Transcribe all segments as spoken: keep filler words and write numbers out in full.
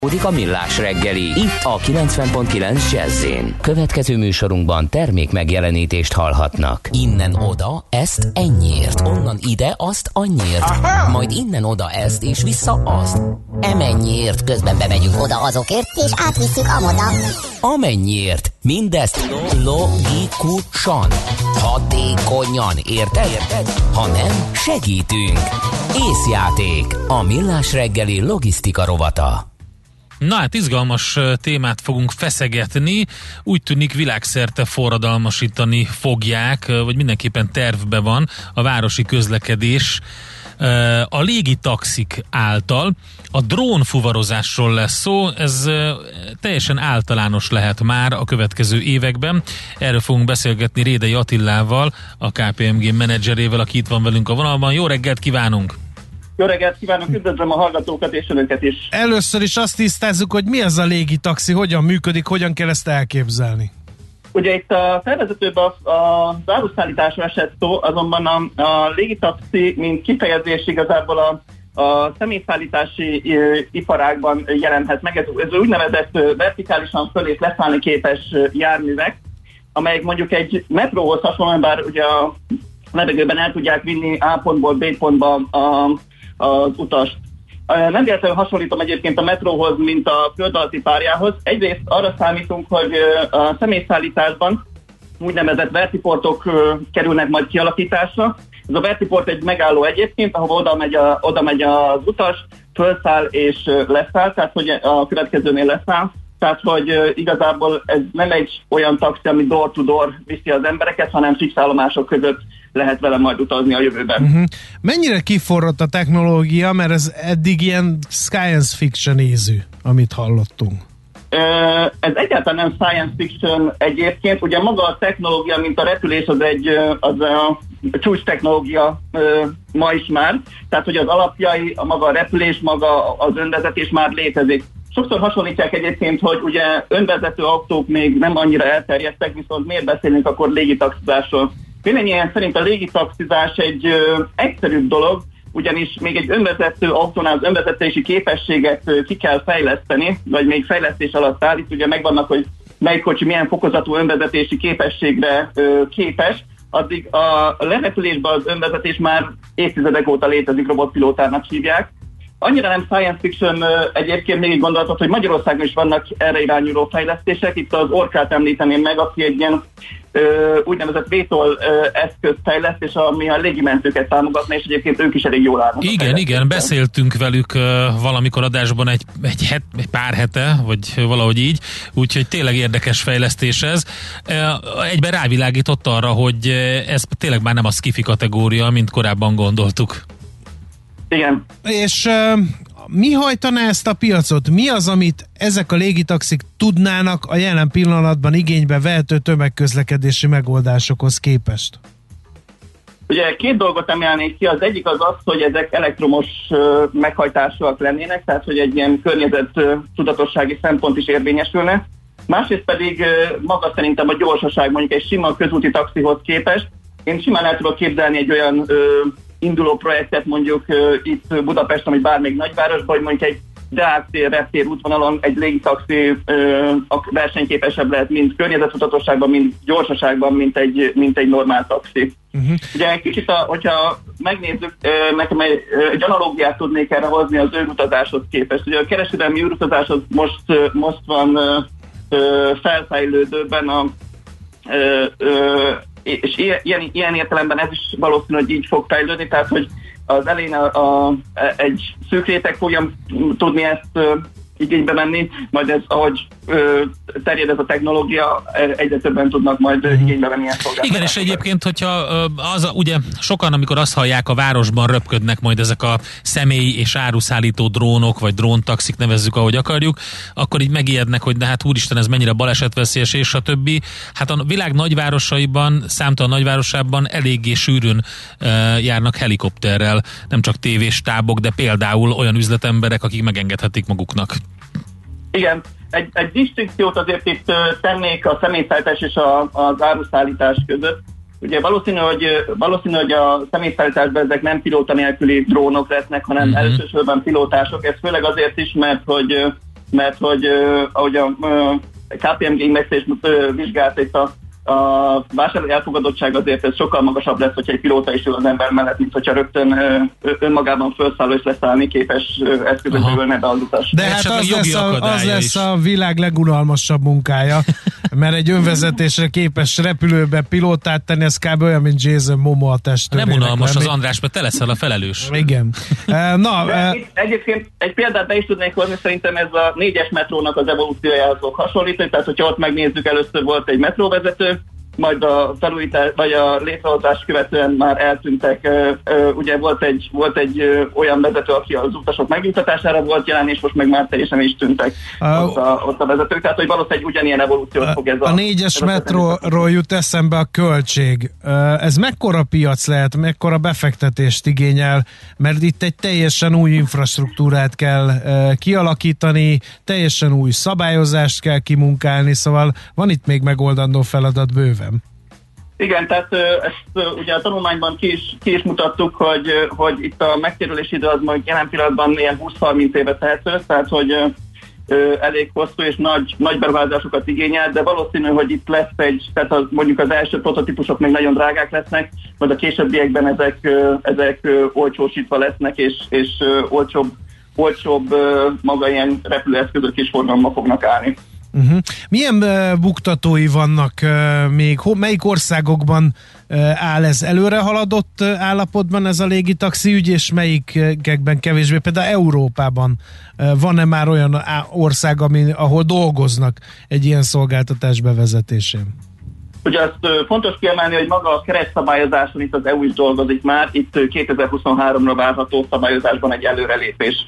A Millás reggeli, itt a kilencven pont kilenc Jazz-én. Következő műsorunkban termék megjelenítést hallhatnak. Innen oda, ezt ennyiért, onnan ide, azt annyiért, aha! Majd innen oda ezt, és vissza azt. Emennyiért, közben bemegyünk oda azokért, és átvisszük amoda. Amennyiért, mindezt logikusan, hatékonyan, érted? Érted? Ha nem, segítünk. Észjáték, a Millás reggeli logisztika rovata. Na hát izgalmas témát fogunk feszegetni, úgy tűnik világszerte forradalmasítani fogják, vagy mindenképpen tervbe van a városi közlekedés a légitaxik által. A drónfuvarozásról lesz szó, ez teljesen általános lehet már a következő években. Erről fogunk beszélgetni Rédei Attilával, a ká pé em gé menedzserével, aki itt van velünk a vonalban. Jó reggelt kívánunk! Jó reggelt kívánok, üdvözlöm a hallgatókat és önöket is. Először is azt tisztázzuk, hogy mi az a légitaxi, hogyan működik, hogyan kell ezt elképzelni. Ugye itt a felvezetőben a, a záruszállításra esett szó, azonban a, a légitaxi, mint kifejezés igazából a, a személyszállítási iparágban jelenhet meg. Ez, ez úgynevezett vertikálisan föl- és leszállni képes járművek, amelyek mondjuk egy metróhoz hasonlóan, bár ugye a levegőben el tudják vinni A pontból B pontba a az utast. Nem véletlenül hasonlítom egyébként a metróhoz, mint a föld alatti párjához. Egyrészt arra számítunk, hogy a személyszállításban úgynevezett vertiportok kerülnek majd kialakításra. Ez a vertiport egy megálló egyébként, ahova oda megy, a, oda megy az utas, fölszáll és leszáll, tehát hogy a következőnél leszáll. Tehát, hogy igazából ez nem egy olyan taxi, ami door-to-door viszi az embereket, hanem fixállomások között lehet vele majd utazni a jövőben. Uh-huh. Mennyire kiforrott a technológia, mert ez eddig ilyen science fiction ízű, amit hallottunk? Ez egyáltalán nem science fiction egyébként. Ugye maga a technológia, mint a repülés, az egy az a csúcs technológia ma is már. Tehát, hogy az alapjai, a maga a repülés, maga az önvezetés már létezik. Sokszor hasonlítják egyébként, hogy ugye önvezető autók még nem annyira elterjedtek, viszont miért beszélünk akkor légitaxizásról? Véleményem szerint a légitaxizás egy ö, egyszerűbb dolog, ugyanis még egy önvezető autónál az önvezetési képességet ö, ki kell fejleszteni, vagy még fejlesztés alatt áll. Itt ugye megvannak, hogy melyik kocsi milyen fokozatú önvezetési képességre ö, képes, addig a lerepülésben az önvezetés már évtizedek óta létezik, robotpilótának hívják. Annyira nem science fiction egyébként még így gondolhatod, hogy Magyarországon is vannak erre irányuló fejlesztések. Itt az Orkát említeném meg, aki egy ilyen ö, úgynevezett vétol eszközt fejleszt, és ami a légimentőket támogatna, és egyébként ők is elég jól állnak. Igen, igen, beszéltünk velük uh, valamikor adásban egy, egy, het, egy pár hete, vagy valahogy így, úgyhogy tényleg érdekes fejlesztés ez. Uh, egyben rávilágított arra, hogy ez tényleg már nem a sci-fi kategória, mint korábban gondoltuk. Igen. És uh, mi hajtaná ezt a piacot? Mi az, amit ezek a légitaxik tudnának a jelen pillanatban igénybe vehető tömegközlekedési megoldásokhoz képest? Ugye két dolgot emelnék ki, az egyik az az, hogy ezek elektromos uh, meghajtásúak lennének, tehát hogy egy ilyen környezet uh, tudatossági szempont is érvényesülne. Másrészt pedig uh, maga szerintem a gyorsaság mondjuk egy sima közúti taxihoz képest. Én simán el tudok képzelni egy olyan uh, induló projektet mondjuk uh, itt Budapesten, vagy bármelyik nagyvárosban, hogy mondjuk egy Deák tér, reptér útvonalon egy légitaxi uh, versenyképesebb lehet, mint környezettudatosságban, mint gyorsaságban, mint egy, mint egy normál taxi. Uh-huh. Ugye kicsit, a, hogyha megnézzük, uh, nekem egy, uh, egy analógiát tudnék erre hozni az űrutazáshoz képest. Ugye a kereskedelmi űrutazás az most, uh, most van uh, uh, felfejlődőben a uh, uh, és ilyen, ilyen értelemben ez is valószínű, hogy így fog fejlődni, tehát hogy az elején a, a, egy szűk réteg fogja tudni ezt ö, igénybe venni, majd ez, ahogy ö, terjed ez a technológia, egyre többen tudnak majd uh-huh. igénybe venni ezt szolgáltatást. Igen, és egyébként, hogyha az, ugye sokan, amikor azt hallják, a városban röpködnek majd ezek a személy- és áruszállító drónok, vagy dróntaxik, nevezzük, ahogy akarjuk, akkor így megijednek, hogy de hát úristen, ez mennyire balesetveszélyes, és a többi. Hát a világ nagyvárosaiban, számtalan nagyvárosában eléggé sűrűn uh, járnak helikopterrel, nem csak tévéstábok, de például olyan üzletemberek, akik megengedhetik maguknak. Igen, egy, egy distinkciót azért itt uh, tennék a személyszállítás és a, az áruszállítás között. Ugye valószínű, hogy, valószínű, hogy a személyszállításban ezek nem pilóta nélküli drónok lesznek, hanem uh-huh. elsősorban pilótások. Ez főleg azért is, mert hogy mert hogy uh, ahogy a uh, ká pé em gé Index is uh, vizsgált itt a a vásárlói elfogadottság azért ez sokkal magasabb lesz, hogyha egy pilóta is ül az ember mellett, mint hogyha rögtön ö, önmagában felszálló és leszállni képes eszközökből ülne be az utas. De hát az lesz, a, az lesz a világ legunalmasabb munkája, mert egy önvezetésre képes repülőbe pilótát tenni, ez kb. Olyan, mint Jason Momoa testőrének. Nem unalmas az András, mert te leszel a felelős. Igen. Na, uh, egyébként egy példát be is tudnék hozni, szerintem ez a négyes metrónak az evolúciójához fog hasonlítani, tehát hogyha ott megnézzük, először volt egy metróvezető, majd a felújítás, vagy a létrehozás követően már eltűntek. Ugye volt egy, volt egy olyan vezető, aki az utasok megnyugtatására volt jelen, és most meg már teljesen is tűntek uh, ott, a, ott a vezetők. Tehát, hogy valószínűleg ugyanilyen evolúciót uh, fog ez a... A négyes metróról jut eszembe a költség. Ez mekkora piac lehet, mekkora befektetést igényel, mert itt egy teljesen új infrastruktúrát kell kialakítani, teljesen új szabályozást kell kimunkálni, szóval van itt még megoldandó feladat bőven. Igen, tehát ezt ugye a tanulmányban ki is, ki is mutattuk, hogy, hogy itt a megtérülési idő az majd jelen pillanatban ilyen húsz-harminc éve tehető, tehát hogy elég hosszú és nagy, nagy beruházásokat igényel, de valószínű, hogy itt lesz egy, tehát az, mondjuk az első prototípusok még nagyon drágák lesznek, majd a későbbiekben ezek, ezek olcsósítva lesznek, és, és olcsóbb, olcsóbb maga ilyen repülőeszközök is forgalomba fognak állni. Uh-huh. Milyen uh, buktatói vannak uh, még? Ho, melyik országokban uh, áll ez előre haladott uh, állapotban ez a légitaxi ügy, és melyikekben kevésbé? Például Európában uh, van-e már olyan ország, ami, ahol dolgoznak egy ilyen szolgáltatás bevezetésén? Ugye azt uh, fontos kiemelni, hogy maga a keretszabályozáson itt az é u is dolgozik már, itt uh, kétezer-huszonháromra várható szabályozásban egy előrelépés.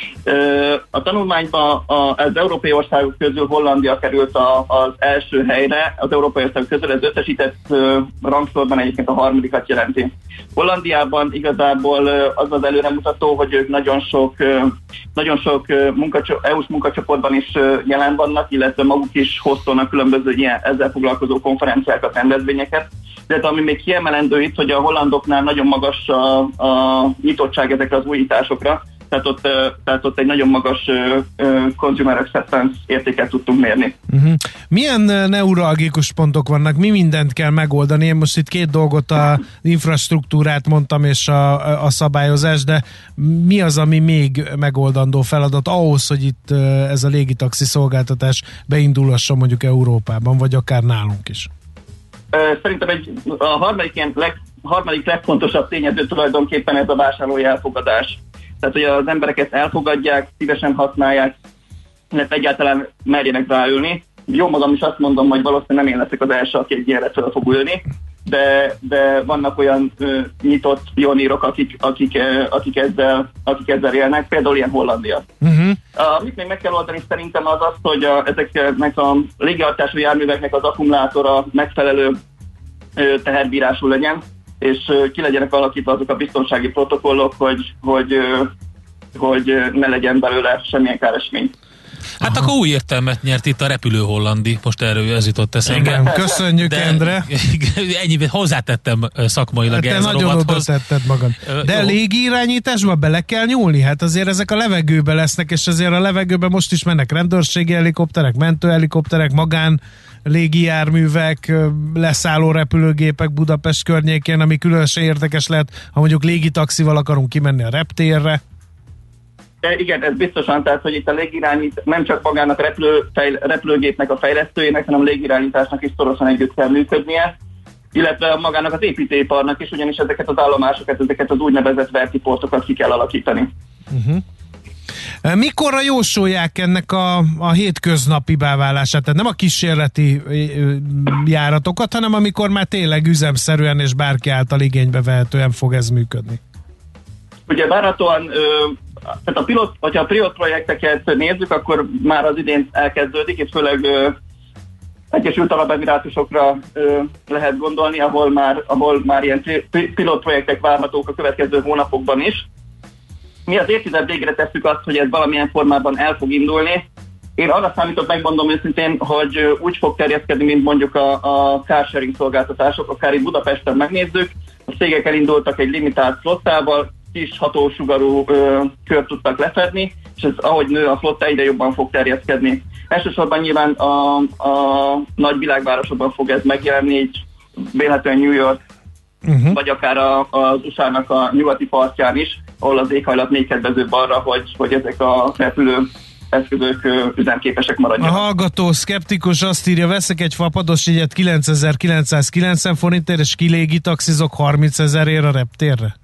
A tanulmányban az európai országok közül Hollandia került az első helyre, az európai országok közül ez összesített rangsorban egyébként a harmadikat jelenti. Hollandiában igazából az az előremutató, hogy ők nagyon sok, nagyon sok munkacsop- é u-s munkacsoportban is jelen vannak, illetve maguk is hoztolnak különböző ilyen ezzel foglalkozó konferenciákat, rendezvényeket. De ami még kiemelendő itt, hogy a hollandoknál nagyon magas a, a nyitottság ezekre az újításokra, Tehát ott, tehát ott egy nagyon magas uh, consumer acceptance értéket tudtunk mérni. Uh-huh. Milyen neuralgikus pontok vannak? Mi mindent kell megoldani? Én most itt két dolgot, a infrastruktúrát mondtam, és a, a szabályozás, de mi az, ami még megoldandó feladat ahhoz, hogy itt ez a légitaxi szolgáltatás beindulhasson mondjuk Európában, vagy akár nálunk is? Szerintem egy, a harmadik, ilyen leg, harmadik legfontosabb tényező tulajdonképpen ez a vásárlói elfogadás. Tehát, hogy az emberek ezt elfogadják, szívesen használják, illetve egyáltalán merjenek ráülni. Jó magam is azt mondom, hogy valószínűleg nem én leszek az első, aki egy ilyenre fel fog ülni, de, de vannak olyan ö, nyitott pionírok, akik, akik, ö, akik, ezzel, akik ezzel élnek, például ilyen Hollandia. Uh-huh. Amit még meg kell oldani szerintem az az, hogy a, ezeknek a légihatású járműveknek az akkumulátora megfelelő ö, teherbírású legyen, és ki legyenek alakítva azok a biztonsági protokollok, hogy, hogy, hogy ne legyen belőle semmilyen káresemény. Hát Aha. akkor új értelmet nyert itt a repülő hollandi, most erről ez jutott eszembe. Igen, köszönjük, de, Endre. Ennyi, hozzátettem szakmailag te ez a rovathoz. Te nagyon oda tetted magad. De uh, légirányításba bele kell nyúlni? Hát azért ezek a levegőbe lesznek, és azért a levegőben most is mennek rendőrségi helikopterek, mentőhelikopterek, magán légijárművek, leszálló repülőgépek Budapest környékén, ami különösen érdekes lehet, ha mondjuk légitaxival akarunk kimenni a reptérre. De igen, ez biztosan, tehát, hogy itt a légirányít nem csak magának a repülő, fejl, repülőgépnek a fejlesztőjének, hanem a légirányításnak is szorosan együtt kell működnie, illetve magának az építőiparnak is, ugyanis ezeket az állomásokat, ezeket az úgynevezett vertiportokat ki kell alakítani. Uh-huh. Mikorra jósolják ennek a, a hétköznapi válását? Tehát nem a kísérleti járatokat, hanem amikor már tényleg üzemszerűen és bárki által igénybe vehetően fog ez működni. Ugye várhatóan, tehát a pilot, hogyha a pilot projekteket nézzük, akkor már az idén elkezdődik, és főleg Egyesült Arab Emirátusokra lehet gondolni, ahol már, ahol már ilyen pilot projektek várhatók a következő hónapokban is. Mi az évtized végre tesszük azt, hogy ez valamilyen formában el fog indulni. Én arra számítok, megmondom őszintén, hogy úgy fog terjeszkedni, mint mondjuk a, a carsharing szolgáltatások, akár itt Budapesten megnézzük. A cégek elindultak egy limitált flottával, kis hatósugarú ö, kört tudtak lefedni, és ez, ahogy nő a flotta, egyre jobban fog terjeszkedni. Elsősorban nyilván a, a nagy világvárosokban fog ez megjelenni, így véletlenül New York, uh-huh. vagy akár a, az u es á-nak a nyugati partján is, ahol az éghajlat még kedvezőbb arra, hogy, hogy ezek a repülő eszközök üzemképesek maradjanak. A hallgató szkeptikus azt írja, veszek egy fapados jegyet kilencezer-kilencszázkilencven forintért, és kilégi taxizok harmincezerért a reptérre?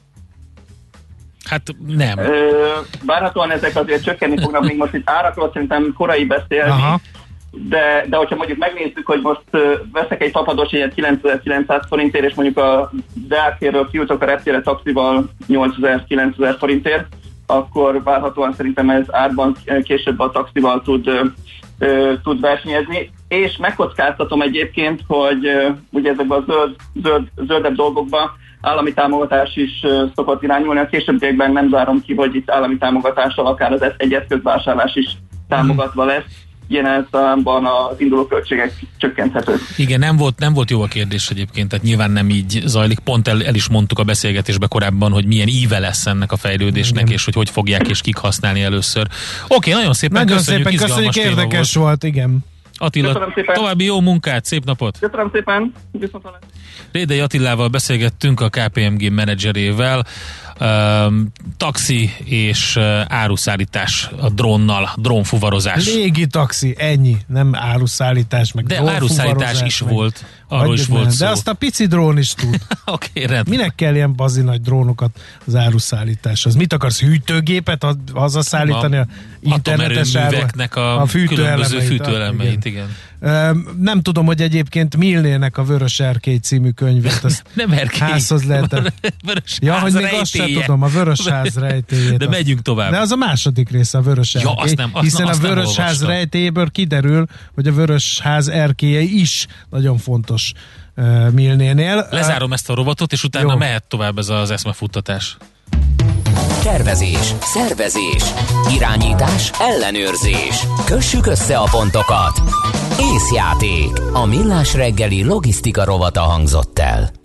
Hát nem. Ö, várhatóan ezek azért csökkenni fognak, még most itt árakról szerintem korai beszélni, Aha. de, de hogyha mondjuk megnézzük, hogy most uh, veszek egy fapados jegyet kilencezer-kilencszáz forintért, és mondjuk a Deákérről kijutok a reptérre taxival nyolcezer-kilencezer forintért, akkor várhatóan szerintem ez árban később a taxival tud, ö, ö, tud versenyezni. És megkockáztatom egyébként, hogy ö, ugye ezekben a zöld, zöld, zöldebb dolgokban állami támogatás is ö, szokott irányulni. A későbbiekben nem zárom ki, hogy itt állami támogatással akár az egy eszközvásárlás is támogatva lesz. Ilyen elszámban az induló költségek csökkenthetők. Igen, nem volt, nem volt jó a kérdés egyébként, tehát nyilván nem így zajlik. Pont el, el is mondtuk a beszélgetésben korábban, hogy milyen íve lesz ennek a fejlődésnek, igen. és hogy hogy fogják és kik használni először. Oké, nagyon szépen nagyon köszönjük, szépen köszönjük, érdekes volt. volt, igen. Attila, további jó munkát, szép napot! Köszönöm szépen! Rédei Attilával beszélgettünk, a ká pé em gé menedzserével. Um, taxi és uh, áruszállítás a drónnal, drónfuvarozás. Légi taxi, ennyi, nem áruszállítás, meg de áruszállítás is meg, volt, arról is volt nem. szó. De azt a pici drón is tud. Oké, okay, rendben. Minek kell ilyen bazi nagy drónokat az áruszállításhoz? Mit akarsz, hűtőgépet hazaszállítani? A, a internetes atomerőműveknek a, a különböző fűtőelemeit, igen. igen. Nem tudom, hogy egyébként Milnének a Vörös Erkély című könyvét azt nem erkély. házhoz lehet. Ja, hogy még azt sem tudom, a Vörösház rejtélyét. De megyünk tovább. De az a második része a Vörös Erkély. Ja, azt nem, azt hiszen azt a Vörösház rejtélyéből kiderül, hogy a Vörösház erkélye is nagyon fontos uh, Milnénél. Lezárom ezt a rovatot, és utána Jó. mehet tovább ez az eszmefuttatás. Tervezés, szervezés, irányítás, ellenőrzés. Kössük össze a pontokat. Észjáték. A Millás reggeli logisztika rovata hangzott el.